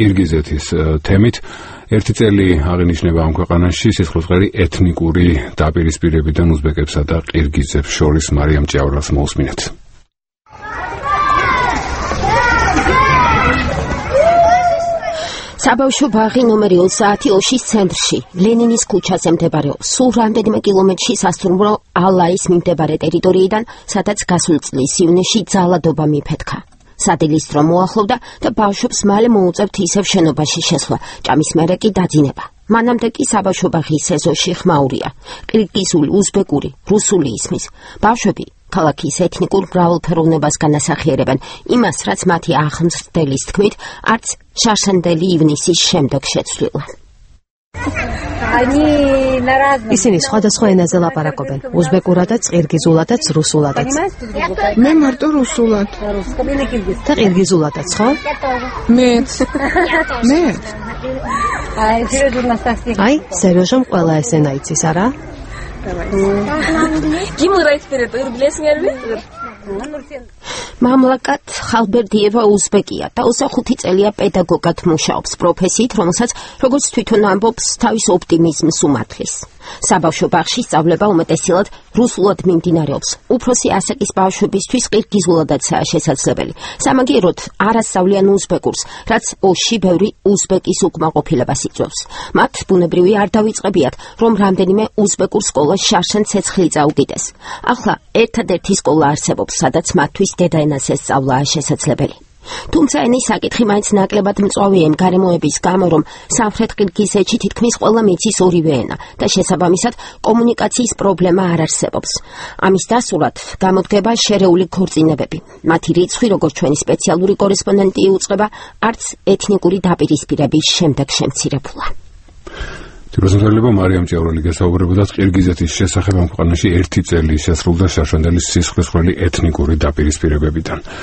ყირგიზეთის თემით. ერთი წელი აღინიშნება ამ ქვეყანაში სისხლისღერი ეთნიკური დაპირისპირებიდან უზბეკებსა და ყირგიზებს შორის. მარიამ ჭიაურას მოусმინეთ. საბავშვო ბაღი ნომერი 30 ოშის ცენტრში, ლენინის ქუჩაზე მდებარეობს. სულ რამდენიმე კილომეტრში სასტუმრო ალაის მიმდებარე ტერიტორიიდან, სადაც გასულ წლის ივნისში ძალადობა მიფეთქა. სადილისტრო მოახლოვდა და ბავშვებს მალე მოუწევთ ისევ შენობაში შესვლა, ჭამის მერე კი დაძინება. მანამდე კი საბავშვო ბაღის ეზოში ხმაურია. ყირგიზული, უზბეკური, რუსული ისმის. ბავშვები ქალაქის ეთნიკურ მრავალფეროვნებას განასახიერებენ, იმას, რაც მათი აღმზრდელის თქმით, არც შარშანდელი ივნისის შემდეგ შეცვლილა. ისინი სხვადასხვა ენაზე ლაპარაკობენ, უზბეკურადაც, ყირგიზულადაც, რუსულადაც. მე მარტო რუსულად. და ყირგიზულადაც, ხო? მეც. აი, სერიოზом ყველა ეს ენა იცის, არა? მამლაკათ ხალბერდიევა უზბეკია და 25 წელია პედაგოგად მუშაობს, პროფესიით, რომელსაც როგორც თვითონ ამბობს, თავის ოპტიმიზმს უმართლის. საბავშვო ბაღში სწავლება უმეტესილად რუსულად მიმდინარეობს. უფროსი ასაკის ბავშვებისთვის ყირგიზულადაცაა შესაძლებელი. სამაგიეროდ არ ასწავლიან უზბეკურს, რაც ოშში ბევრი უზბეკის უკმაყოფილებას იწვევს. მათ ბუნებრივი არ დავიწყებიათ, რომ რამდენიმე უზბეკურ სკოლას შარშან ცეცხლი წაუგიდეს. ახლა ერთადერთი სკოლა არსებობს, სადაც მათთვის დედაენაზე სწავლაა შესაძლებელი. თუმცა ენის საკითხი მაინც ნაკლებად მწვავეა იმ გარემოების გამო, რომ სამხრეთ ყირგიზეთში თითქმის ყველა მიცის ორივე ენა და შესაბამისად კომუნიკაციის პრობლემა არ არსებობს. ამის დასურათ გამოდგება შერეული ქორწინებები. მათი რიცხვი, როგორც ჩვენი სპეციალური კორესპონდენტი იუწყება, არც ეთნიკური დაპირისპირების შემდეგ შემცირებულა. თვითმსახურება მარიამ ჭიაურალი გესაუბრებოდა ყირგიზეთის შესახებ. ამ ქვეყანაში ერთი წელი შესრულდა შარშანდელის სისხლისღვრელი ეთნიკური დაპირისპირებებიდან.